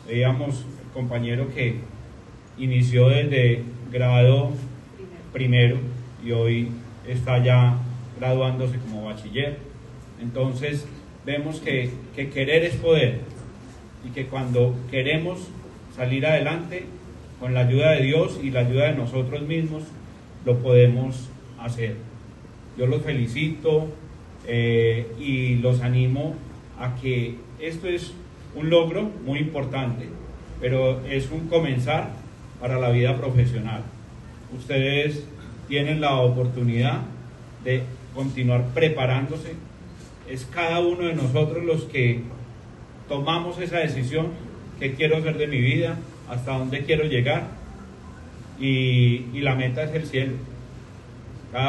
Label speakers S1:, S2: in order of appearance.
S1: Veíamos el compañero que inició desde grado primero y hoy está ya graduándose como bachiller. Entonces vemos que querer es poder y que cuando queremos salir adelante con la ayuda de Dios y la ayuda de nosotros mismos lo podemos hacer. Yo los felicito y los animo a que esto es un logro muy importante, pero es un comenzar para la vida profesional. Ustedes tienen la oportunidad de continuar preparándose. Es cada uno de nosotros los que tomamos esa decisión: qué quiero hacer de mi vida, hasta dónde quiero llegar, y la meta es el cielo.